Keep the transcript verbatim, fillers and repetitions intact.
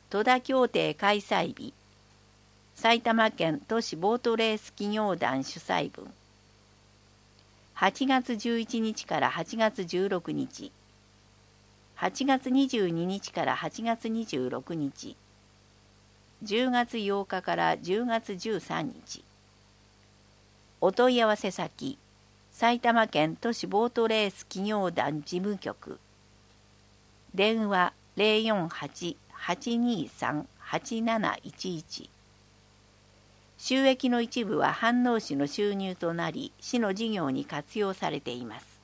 戸田協定開催日。埼玉県都市ボートレース企業団主催分。はちがつじゅういちにちからはちがつじゅうろくにち。はちがつにじゅうににちからはちがつにじゅうろくにち。じゅうがつようかからじゅうがつじゅうさんにち。お問い合わせ先、埼玉県都市ボートレース企業団事務局。電話ゼロよんはち はちにさん はちなないちいち。収益の一部は飯能市の収入となり、市の事業に活用されています。